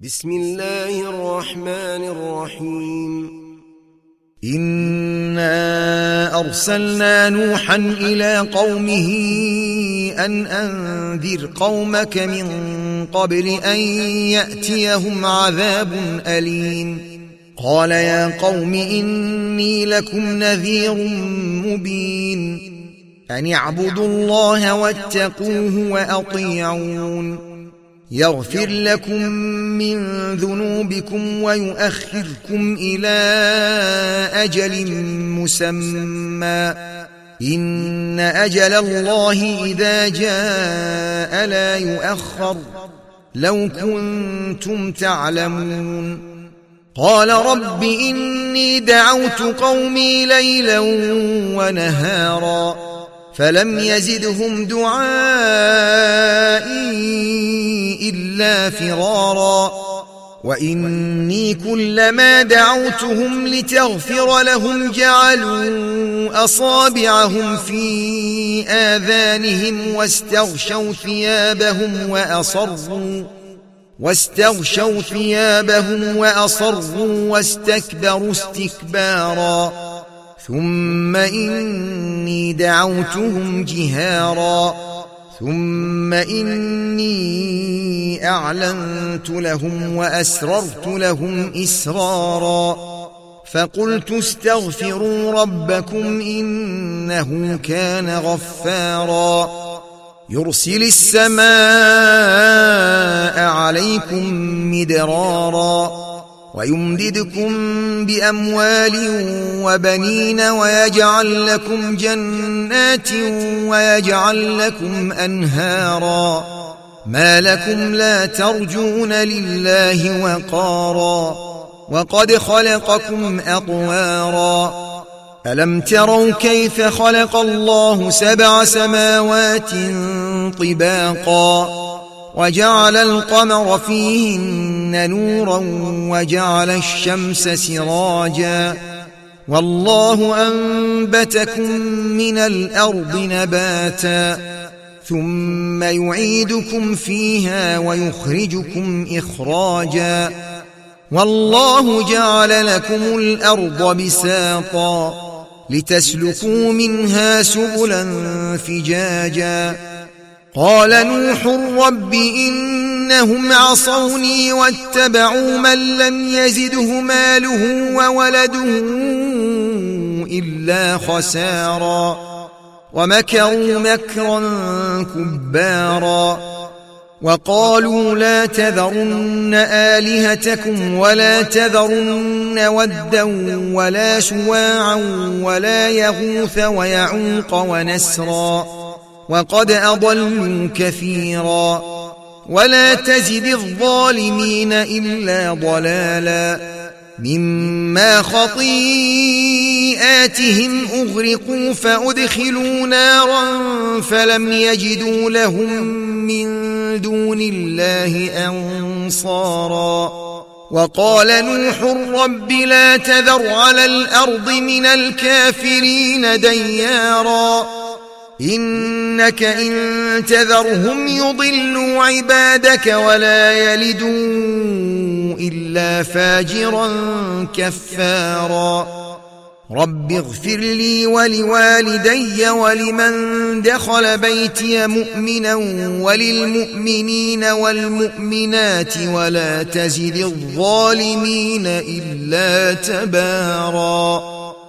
بسم الله الرحمن الرحيم. إنا أرسلنا نوحا إلى قومه أن أنذر قومك من قبل أن يأتيهم عذاب أليم. قال يا قوم إني لكم نذير مبين أن اعبدوا الله واتقوه وأطيعون يغفر لكم من ذنوبكم ويؤخركم إلى أجل مسمى إن أجل الله إذا جاء لا يؤخر لو كنتم تعلمون. قال رب إني دعوت قومي ليلا ونهارا فلم يزدهم دعائي إلا فرارا وإني كلما دعوتهم لتغفر لهم جعلوا أصابعهم في آذانهم واستغشوا ثيابهم وأصروا واستكبروا استكبارا ثم إني دعوتهم جهارا ثم إني أعلنت لهم وأسررت لهم إسرارا فقلت استغفروا ربكم إنه كان غفارا يرسل السماء عليكم مدرارا ويمددكم بأموال وبنين ويجعل لكم جنات ويجعل لكم أنهارا ما لكم لا ترجون لله وقارا وقد خلقكم أطوارا ألم تروا كيف خلق الله 7 سماوات طباقا وجعل القمر فيهن نورا وجعل الشمس سراجا والله أنبتكم من الأرض نباتا ثم يعيدكم فيها ويخرجكم إخراجا والله جعل لكم الأرض بساطا لتسلكوا منها سبلا فجاجا قال نوح رب إنهم عصوني واتبعوا من لم يزده ماله وولده إلا خسارا ومكروا مكرا كبارا وقالوا لا تذرن آلهتكم ولا تذرن ودا ولا سواعا ولا يغوث ويعوق ونسرا وقد أضلوا كثيرا ولا تزد الظالمين إلا ضلالا مما خطيئاتهم أغرقوا فأدخلوا نارا فلم يجدوا لهم من دون الله أنصارا وقال نوح رب لا تذر على الأرض من الكافرين ديارا إنك إن تذرهم يضلوا عبادك ولا يلدوا إلا فاجرا كفارا رب اغفر لي ولوالدي ولمن دخل بيتي مؤمنا وللمؤمنين والمؤمنات ولا تزد الظالمين إلا تبارا.